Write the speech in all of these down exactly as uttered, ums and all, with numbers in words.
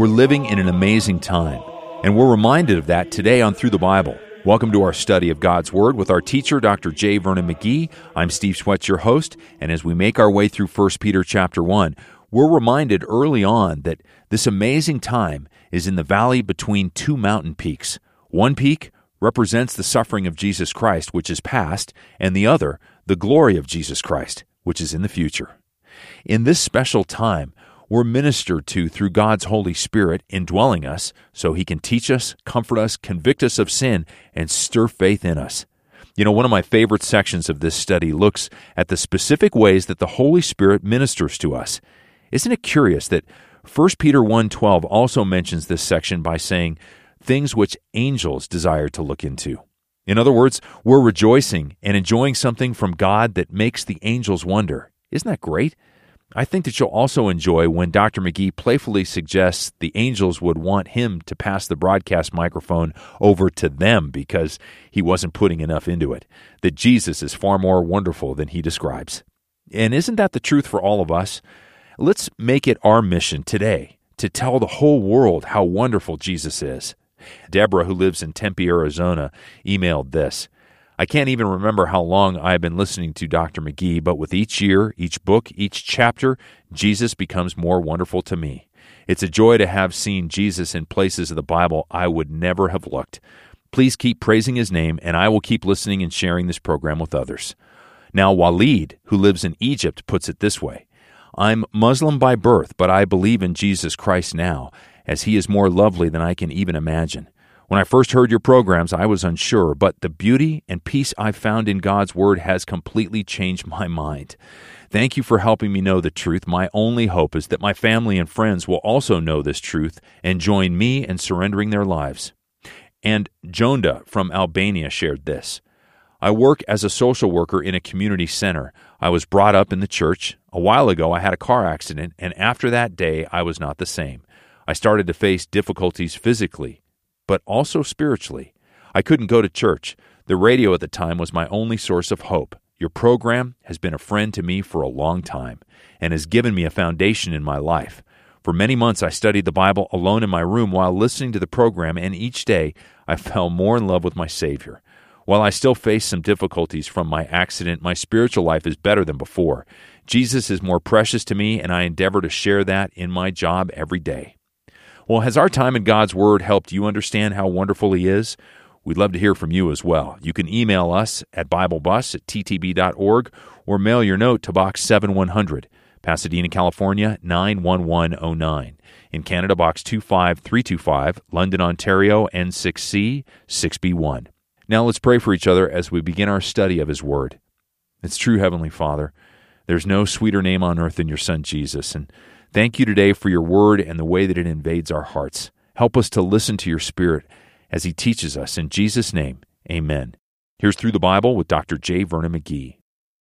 We're living in an amazing time, and we're reminded of that today on Through the Bible. Welcome to our study of God's Word with our teacher, Doctor J. Vernon McGee. I'm Steve Schwetz, your host, and as we make our way through First Peter chapter one, we're reminded early on that this amazing time is in the valley between two mountain peaks. One peak represents the suffering of Jesus Christ, which is past, and the other, the glory of Jesus Christ, which is in the future. In this special time, we're ministered to through God's Holy Spirit indwelling us so He can teach us, comfort us, convict us of sin, and stir faith in us. You know, one of my favorite sections of this study looks at the specific ways that the Holy Spirit ministers to us. Isn't it curious that First Peter one twelve also mentions this section by saying, things which angels desire to look into? In other words, we're rejoicing and enjoying something from God that makes the angels wonder. Isn't that great? I think that you'll also enjoy when Doctor McGee playfully suggests the angels would want him to pass the broadcast microphone over to them because he wasn't putting enough into it, that Jesus is far more wonderful than he describes. And isn't that the truth for all of us? Let's make it our mission today to tell the whole world how wonderful Jesus is. Deborah, who lives in Tempe, Arizona, emailed this. I can't even remember how long I've been listening to Doctor McGee, but with each year, each book, each chapter, Jesus becomes more wonderful to me. It's a joy to have seen Jesus in places of the Bible I would never have looked. Please keep praising His name, and I will keep listening and sharing this program with others. Now, Walid, who lives in Egypt, puts it this way. I'm Muslim by birth, but I believe in Jesus Christ now, as He is more lovely than I can even imagine. When I first heard your programs, I was unsure, but the beauty and peace I've found in God's Word has completely changed my mind. Thank you for helping me know the truth. My only hope is that my family and friends will also know this truth and join me in surrendering their lives. And Jonda from Albania shared this. I work as a social worker in a community center. I was brought up in the church. A while ago, I had a car accident, and after that day, I was not the same. I started to face difficulties physically, but also spiritually. I couldn't go to church. The radio at the time was my only source of hope. Your program has been a friend to me for a long time and has given me a foundation in my life. For many months, I studied the Bible alone in my room while listening to the program, and each day, I fell more in love with my Savior. While I still face some difficulties from my accident, my spiritual life is better than before. Jesus is more precious to me, and I endeavor to share that in my job every day. Well, has our time in God's Word helped you understand how wonderful He is? We'd love to hear from you as well. You can email us at biblebus at t t b dot org or mail your note to Box seven one hundred, Pasadena, California, nine one one oh nine. In Canada, Box two five three two five, London, Ontario, N six C six B one. Now let's pray for each other as we begin our study of His Word. It's true, Heavenly Father. There's no sweeter name on earth than your Son, Jesus, and thank you today for your Word and the way that it invades our hearts. Help us to listen to your Spirit as He teaches us. In Jesus' name, amen. Here's Through the Bible with Doctor J. Vernon McGee.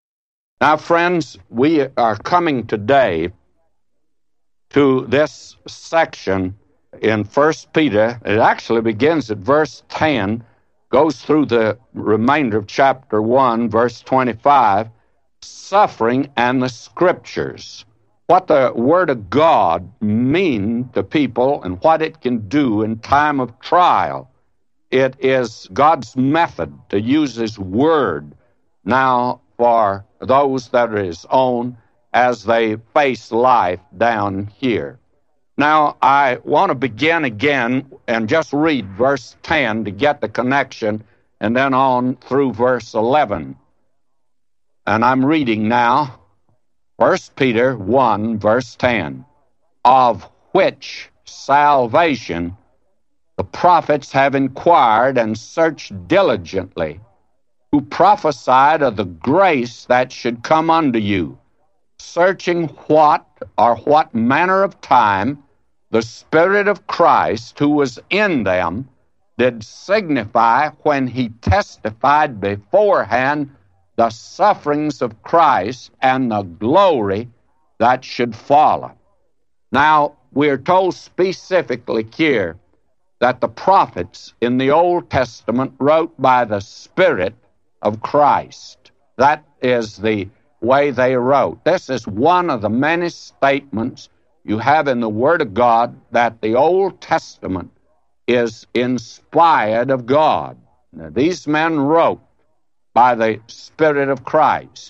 Now, friends, we are coming today to this section in First Peter. It actually begins at verse ten, goes through the remainder of chapter one, verse twenty-five, suffering and the Scriptures. What the Word of God means to people and what it can do in time of trial. It is God's method to use His Word now for those that are His own as they face life down here. Now, I want to begin again and just read verse ten to get the connection, and then on through verse eleven. And I'm reading now. First Peter one, verse ten, of which salvation the prophets have inquired and searched diligently, who prophesied of the grace that should come unto you, searching what or what manner of time the Spirit of Christ, who was in them, did signify when He testified beforehand the sufferings of Christ and the glory that should follow. Now, we're told specifically here that the prophets in the Old Testament wrote by the Spirit of Christ. That is the way they wrote. This is one of the many statements you have in the Word of God that the Old Testament is inspired of God. Now, these men wrote by the Spirit of Christ,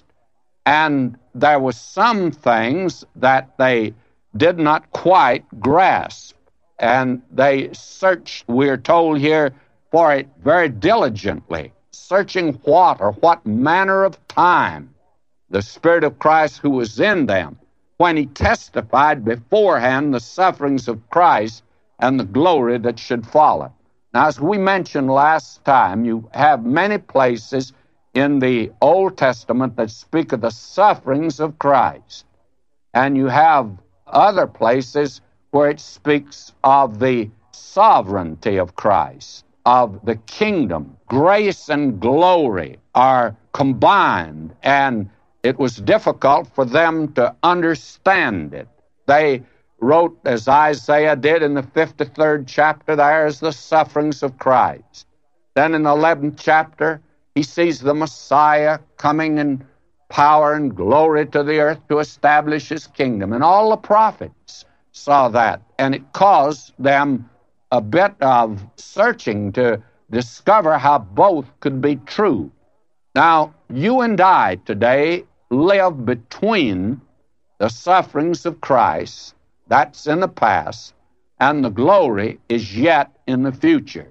and there were some things that they did not quite grasp, and they searched, we're told here, for it very diligently, searching what or what manner of time the Spirit of Christ who was in them when he testified beforehand the sufferings of Christ and the glory that should follow. Now, as we mentioned last time, you have many places in the Old Testament that speak of the sufferings of Christ, and you have other places where it speaks of the sovereignty of Christ, of the kingdom. Grace and glory are combined, and it was difficult for them to understand it. They wrote, as Isaiah did in the fifty-third chapter, there's the sufferings of Christ. Then in the eleventh chapter, he sees the Messiah coming in power and glory to the earth to establish his kingdom. And all the prophets saw that, and it caused them a bit of searching to discover how both could be true. Now, you and I today live between the sufferings of Christ, that's in the past, and the glory is yet in the future,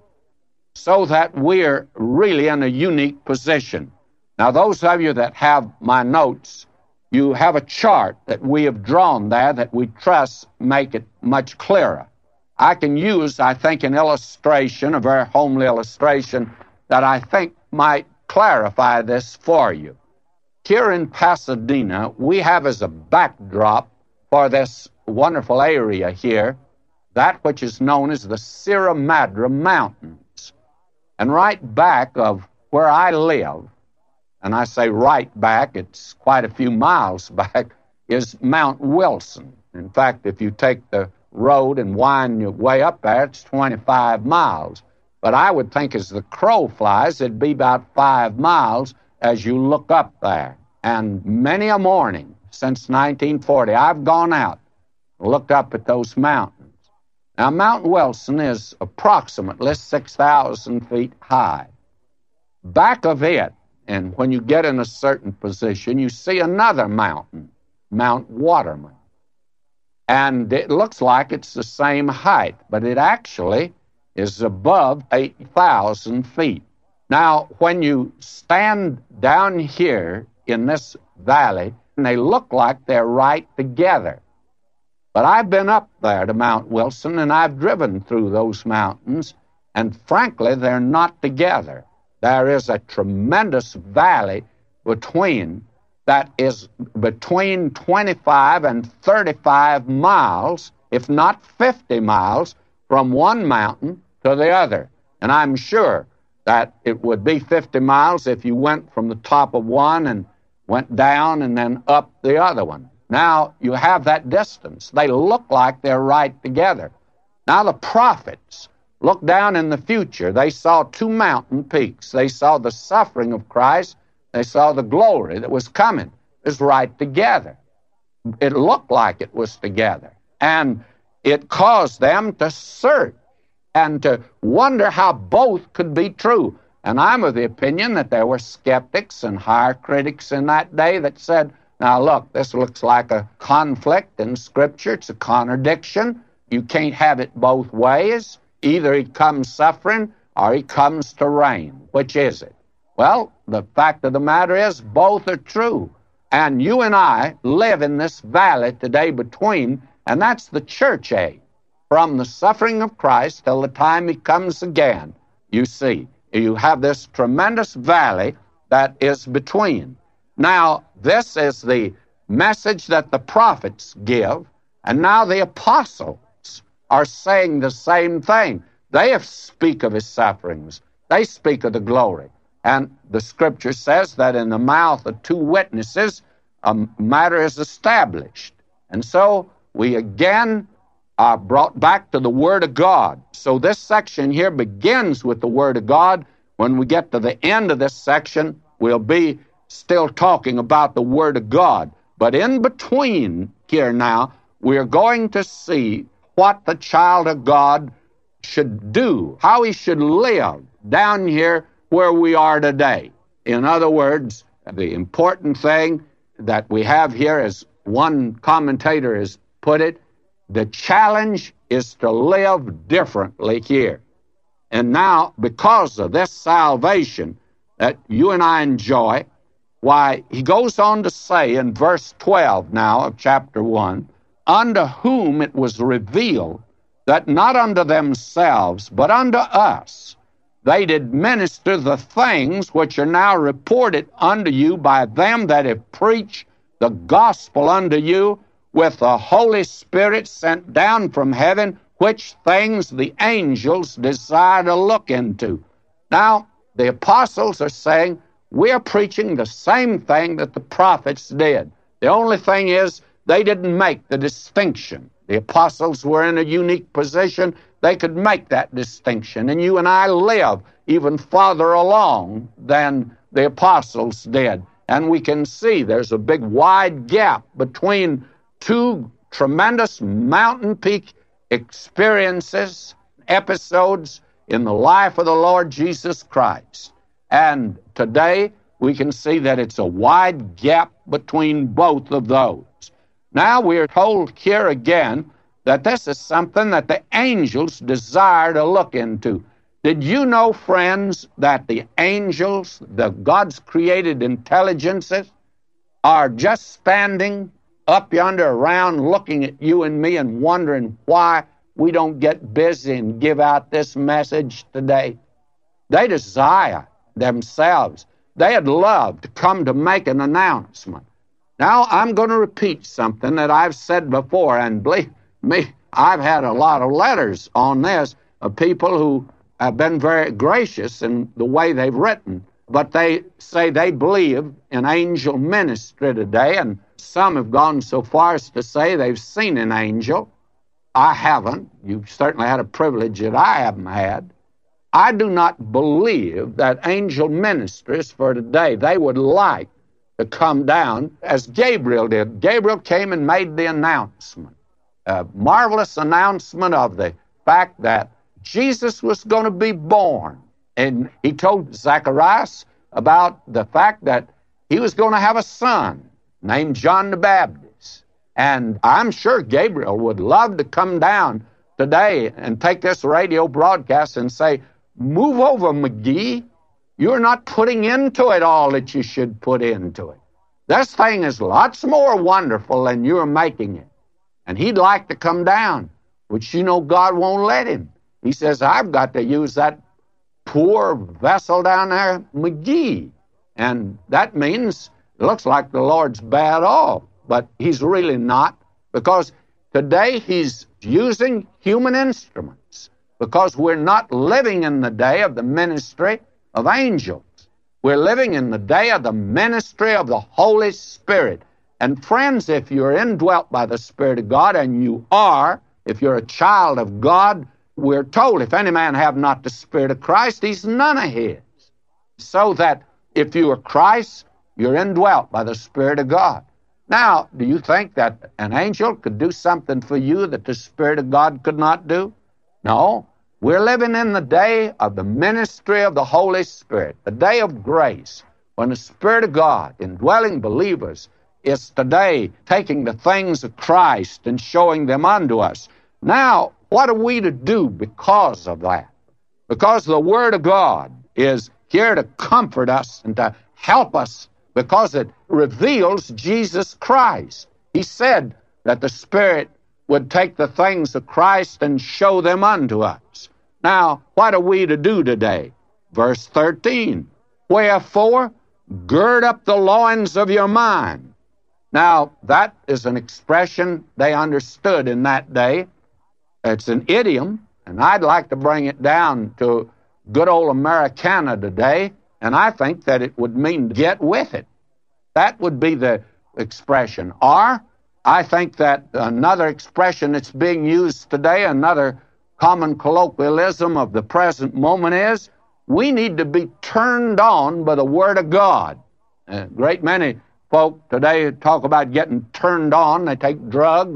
so that we're really in a unique position. Now, those of you that have my notes, you have a chart that we have drawn there that we trust make it much clearer. I can use, I think, an illustration, a very homely illustration, that I think might clarify this for you. Here in Pasadena, we have as a backdrop for this wonderful area here that which is known as the Sierra Madre Mountains. And right back of where I live, and I say right back, it's quite a few miles back, is Mount Wilson. In fact, if you take the road and wind your way up there, it's twenty-five miles. But I would think as the crow flies, it'd be about five miles as you look up there. And many a morning since nineteen forty, I've gone out and looked up at those mountains. Now, Mount Wilson is approximately six thousand feet high. Back of it, and when you get in a certain position, you see another mountain, Mount Waterman. And it looks like it's the same height, but it actually is above eight thousand feet. Now, when you stand down here in this valley, they look like they're right together. But I've been up there to Mount Wilson, and I've driven through those mountains, and frankly, they're not together. There is a tremendous valley between that is between twenty-five and thirty-five miles, if not fifty miles, from one mountain to the other. And I'm sure that it would be fifty miles if you went from the top of one and went down and then up the other one. Now you have that distance. They look like they're right together. Now the prophets look down in the future. They saw two mountain peaks. They saw the suffering of Christ. They saw the glory that was coming. It was right together. It looked like it was together. And it caused them to search and to wonder how both could be true. And I'm of the opinion that there were skeptics and higher critics in that day that said, now look, this looks like a conflict in Scripture. It's a contradiction. You can't have it both ways. Either he comes suffering or he comes to reign. Which is it? Well, the fact of the matter is both are true. And you and I live in this valley today between, and that's the church age. From the suffering of Christ till the time he comes again, you see, you have this tremendous valley that is between. Now, this is the message that the prophets give, and now the apostles are saying the same thing. They speak of his sufferings. They speak of the glory. And the Scripture says that in the mouth of two witnesses, a matter is established. And so we again are brought back to the Word of God. So this section here begins with the Word of God. When we get to the end of this section, we'll be still talking about the Word of God. But in between here now, we are going to see what the child of God should do, how he should live down here where we are today. In other words, the important thing that we have here, as one commentator has put it, the challenge is to live differently here. And now, because of this salvation that you and I enjoy, why, he goes on to say in verse twelve now of chapter one, unto whom it was revealed that not unto themselves, but unto us, they did minister the things which are now reported unto you by them that have preached the gospel unto you with the Holy Spirit sent down from heaven, which things the angels desire to look into. Now, the apostles are saying, we're preaching the same thing that the prophets did. The only thing is, they didn't make the distinction. The apostles were in a unique position. They could make that distinction. And you and I live even farther along than the apostles did. And we can see there's a big wide gap between two tremendous mountain peak experiences, episodes in the life of the Lord Jesus Christ. And today we can see that it's a wide gap between both of those. Now we're told here again that this is something that the angels desire to look into. Did you know, friends, that the angels, the God's created intelligences, are just standing up yonder around looking at you and me and wondering why we don't get busy and give out this message today? They desire themselves. They'd love to come to make an announcement. Now, I'm going to repeat something that I've said before, and believe me, I've had a lot of letters on this of people who have been very gracious in the way they've written, but they say they believe in angel ministry today, and some have gone so far as to say they've seen an angel. I haven't. You've certainly had a privilege that I haven't had. I do not believe that angel ministries for today, they would like to come down as Gabriel did. Gabriel came and made the announcement, a marvelous announcement of the fact that Jesus was going to be born. And he told Zacharias about the fact that he was going to have a son named John the Baptist. And I'm sure Gabriel would love to come down today and take this radio broadcast and say, move over, McGee. You're not putting into it all that you should put into it. This thing is lots more wonderful than you're making it. And he'd like to come down, which you know God won't let him. He says, I've got to use that poor vessel down there, McGee. And that means it looks like the Lord's bad off, but he's really not, because today he's using human instruments, because we're not living in the day of the ministry of angels. We're living in the day of the ministry of the Holy Spirit. And friends, if you're indwelt by the Spirit of God, and you are, if you're a child of God, we're told, if any man have not the Spirit of Christ, he's none of his. So that if you are Christ, you're indwelt by the Spirit of God. Now, do you think that an angel could do something for you that the Spirit of God could not do? No. We're living in the day of the ministry of the Holy Spirit, the day of grace, when the Spirit of God, indwelling believers, is today taking the things of Christ and showing them unto us. Now, what are we to do because of that? Because the Word of God is here to comfort us and to help us, because it reveals Jesus Christ. He said that the Spirit would take the things of Christ and show them unto us. Now, what are we to do today? Verse thirteen, wherefore, gird up the loins of your mind. Now, that is an expression they understood in that day. It's an idiom, and I'd like to bring it down to good old Americana today, and I think that it would mean get with it. That would be the expression. Or, I think that another expression that's being used today, another common colloquialism of the present moment is, we need to be turned on by the Word of God. A great many folk today talk about getting turned on. They take drugs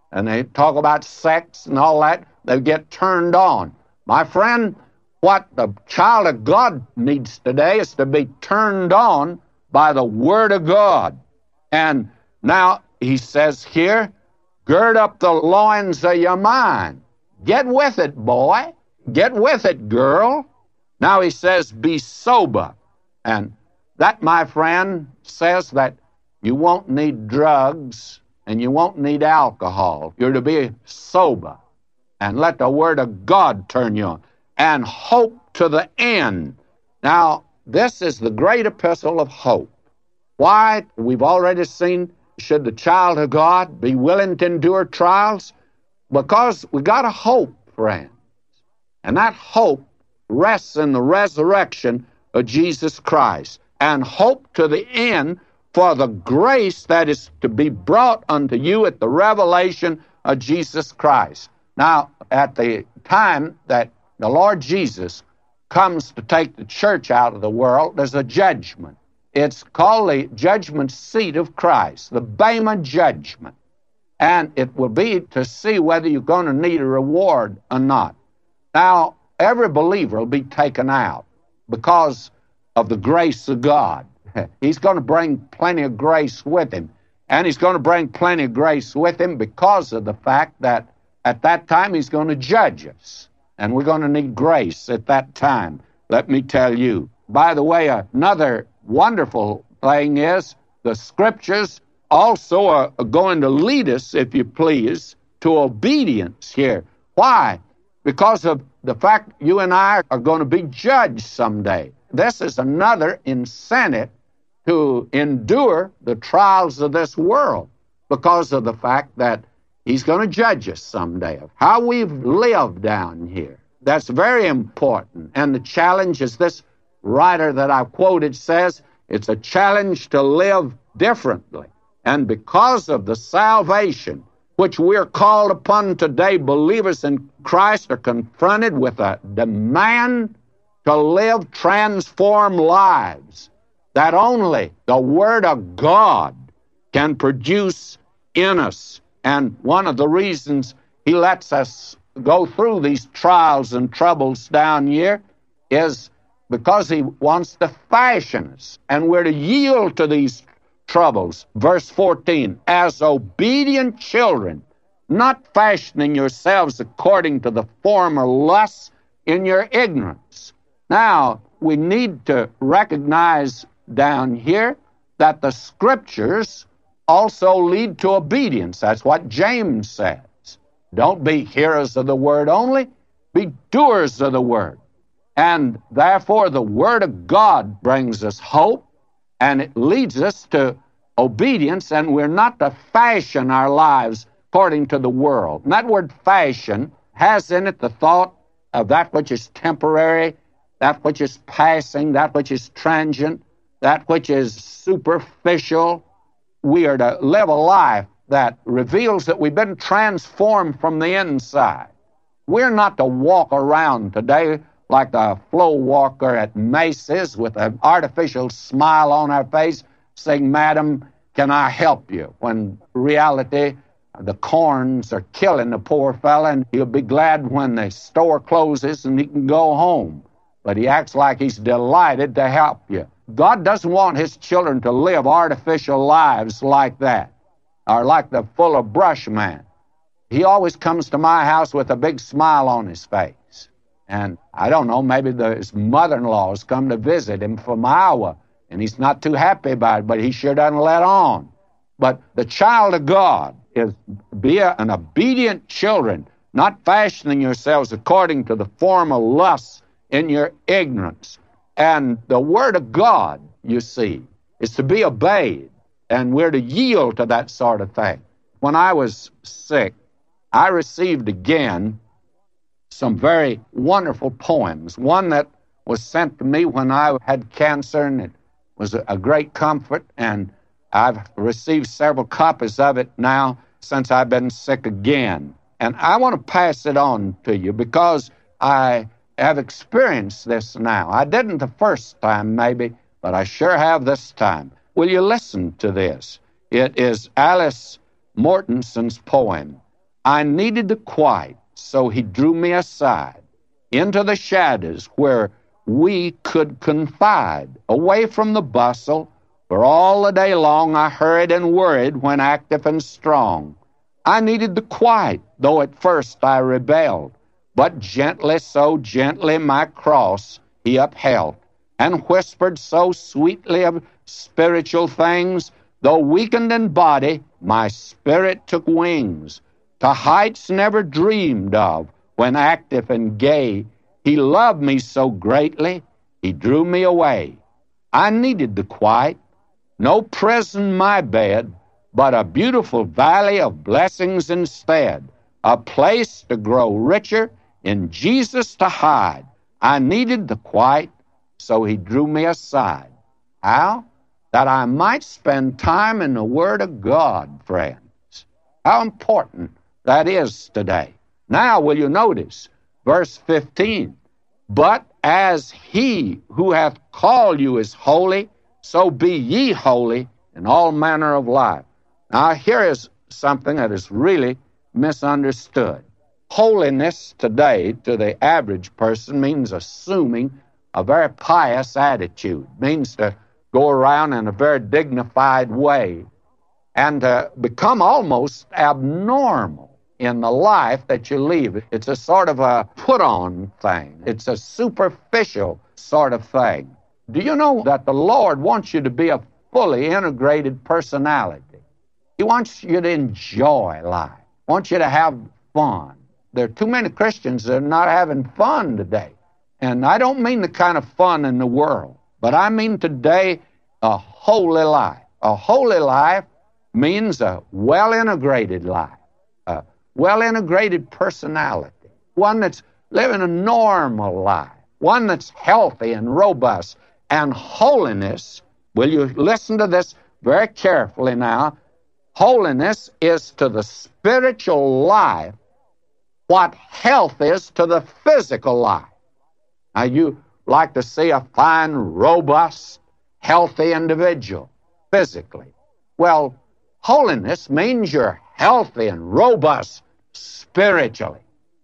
and they talk about sex and all that, they get turned on. My friend, what the child of God needs today is to be turned on by the Word of God. And now he says here, gird up the loins of your mind. Get with it, boy. Get with it, girl. Now he says, be sober. And that, my friend, says that you won't need drugs and you won't need alcohol. You're to be sober and let the Word of God turn you on. And hope to the end. Now, this is the great epistle of hope. Why? We've already seen, should the child of God be willing to endure trials? Because we got a hope, friends. And that hope rests in the resurrection of Jesus Christ. And hope to the end for the grace that is to be brought unto you at the revelation of Jesus Christ. Now, at the time that the Lord Jesus comes to take the church out of the world, there's a judgment. It's called the judgment seat of Christ, the Bema judgment. And it will be to see whether you're going to need a reward or not. Now, every believer will be taken out because of the grace of God. He's going to bring plenty of grace with him. And he's going to bring plenty of grace with him because of the fact that at that time he's going to judge us. And we're going to need grace at that time, let me tell you. By the way, another wonderful thing is the Scriptures also are going to lead us, if you please, to obedience here. Why? Because of the fact you and I are going to be judged someday. This is another incentive to endure the trials of this world because of the fact that He's going to judge us someday of how we've lived down here. That's very important. And the challenge, as this writer that I quoted says, it's a challenge to live differently. And because of the salvation which we're called upon today, believers in Christ are confronted with a demand to live transformed lives that only the Word of God can produce in us. And one of the reasons He lets us go through these trials and troubles down here is because He wants to fashion us. And we're to yield to these troubles. Verse fourteen, as obedient children, not fashioning yourselves according to the former lusts in your ignorance. Now, we need to recognize down here that the Scriptures also lead to obedience. That's what James says. Don't be hearers of the Word only, be doers of the Word. And therefore, the Word of God brings us hope, and it leads us to obedience, and we're not to fashion our lives according to the world. And that word fashion has in it the thought of that which is temporary, that which is passing, that which is transient, that which is superficial. We are to live a life that reveals that we've been transformed from the inside. We're not to walk around today like the flow walker at Macy's with an artificial smile on our face saying, "Madam, can I help you?" When reality, the corns are killing the poor fella, and he'll be glad when the store closes and he can go home. But he acts like he's delighted to help you. God doesn't want His children to live artificial lives like that, or like the fuller brush man. He always comes to my house with a big smile on his face. And I don't know, maybe the, his mother-in-law has come to visit him from Iowa, and he's not too happy about it, but he sure doesn't let on. But the child of God is be a, an obedient children, not fashioning yourselves according to the former lusts in your ignorance. And the Word of God, you see, is to be obeyed, and we're to yield to that sort of thing. When I was sick, I received again some very wonderful poems. One that was sent to me when I had cancer, and it was a great comfort, and I've received several copies of it now since I've been sick again. And I want to pass it on to you because I have experienced this now. I didn't the first time, maybe, but I sure have this time. Will you listen to this? It is Alice Mortenson's poem, I needed the quiet, so he drew me aside into the shadows where we could confide, away from the bustle, for all the day long I hurried and worried when active and strong. I needed the quiet, though at first I rebelled, but gently, so gently my cross he upheld, and whispered so sweetly of spiritual things, though weakened in body, my spirit took wings to heights never dreamed of. When active and gay, he loved me so greatly, he drew me away. I needed the quiet, no prison my bed, but a beautiful valley of blessings instead, a place to grow richer, in Jesus to hide. I needed the quiet, so he drew me aside. How? That I might spend time in the Word of God, friends. How important that is today. Now, will you notice verse fifteen? But as he who hath called you is holy, so be ye holy in all manner of life. Now, here is something that is really misunderstood. Holiness today, to the average person, means assuming a very pious attitude, means to go around in a very dignified way and to become almost abnormal in the life that you lead. It's a sort of a put-on thing. It's a superficial sort of thing. Do you know that the Lord wants you to be a fully integrated personality? He wants you to enjoy life. He wants you to have fun. There are too many Christians that are not having fun today. And I don't mean the kind of fun in the world, but I mean today a holy life. A holy life means a well-integrated life, a well-integrated personality, one that's living a normal life, one that's healthy and robust. And holiness, will you listen to this very carefully now? Holiness is to the spiritual life what health is to the physical life. Now, you like to see a fine, robust, healthy individual physically. Well, holiness means you're healthy and robust spiritually.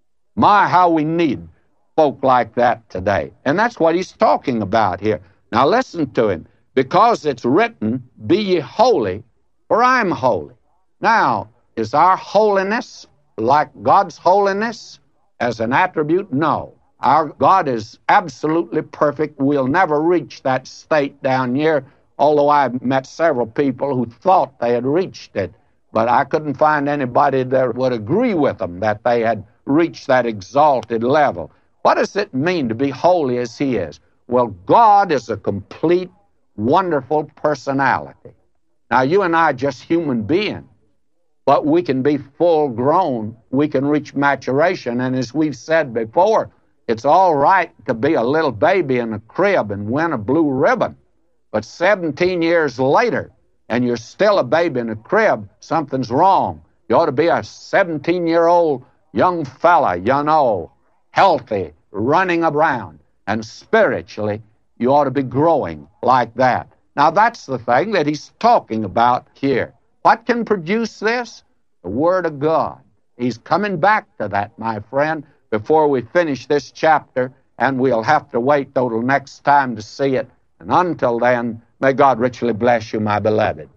My, how we need folk like that today. And that's what he's talking about here. Now, listen to him. Because it's written, be ye holy, for I'm holy. Now, is our holiness like God's holiness as an attribute? No. Our God is absolutely perfect. We'll never reach that state down here, although I've met several people who thought they had reached it. But I couldn't find anybody that would agree with them that they had reached that exalted level. What does it mean to be holy as He is? Well, God is a complete, wonderful personality. Now, you and I are just human beings, but we can be full grown. We can reach maturation. And as we've said before, it's all right to be a little baby in a crib and win a blue ribbon. But seventeen years later, and you're still a baby in a crib, something's wrong. You ought to be a seventeen-year-old young fella, you know, healthy, running around. And spiritually, you ought to be growing like that. Now, that's the thing that he's talking about here. What can produce this? The Word of God. He's coming back to that, my friend, before we finish this chapter, and we'll have to wait till next time to see it. And until then, may God richly bless you, my beloved.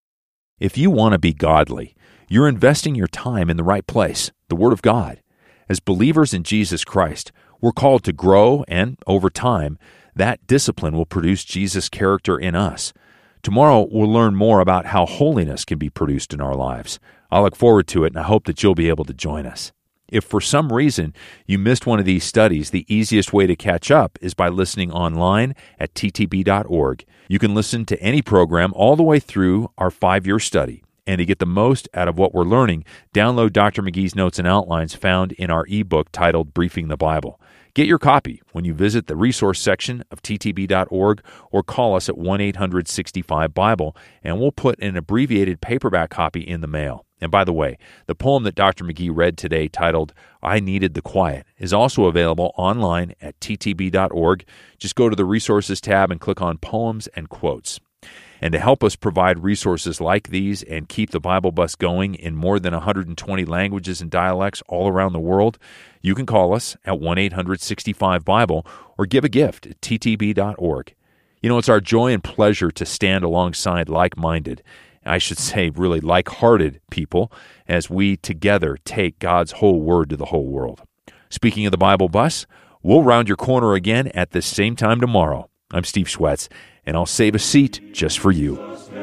If you want to be godly, you're investing your time in the right place, the Word of God. As believers in Jesus Christ, we're called to grow, and over time, that discipline will produce Jesus' character in us. Tomorrow, we'll learn more about how holiness can be produced in our lives. I look forward to it, and I hope that you'll be able to join us. If for some reason you missed one of these studies, the easiest way to catch up is by listening online at t t b dot org. You can listen to any program all the way through our five-year study. And to get the most out of what we're learning, download Doctor McGee's notes and outlines found in our ebook titled Briefing the Bible. Get your copy when you visit the resource section of t t b dot org or call us at one eight hundred sixty-five Bible, and we'll put an abbreviated paperback copy in the mail. And by the way, the poem that Doctor McGee read today titled, I Needed the Quiet, is also available online at t t b dot org. Just go to the Resources tab and click on Poems and Quotes. And to help us provide resources like these and keep the Bible Bus going in more than one hundred twenty languages and dialects all around the world, you can call us at one eight hundred sixty-five Bible or give a gift at t t b dot org. You know, it's our joy and pleasure to stand alongside like-minded, I should say really like-hearted people, as we together take God's whole word to the whole world. Speaking of the Bible Bus, we'll round your corner again at the same time tomorrow. I'm Steve Schwetz, and I'll save a seat just for you.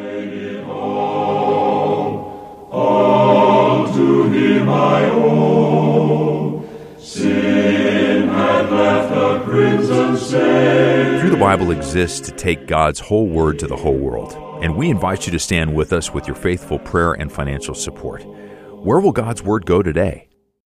All to Him I owe. Sin had left a crimson stain. Through the Bible exists to take God's whole word to the whole world, and we invite you to stand with us with your faithful prayer and financial support. Where will God's word go today?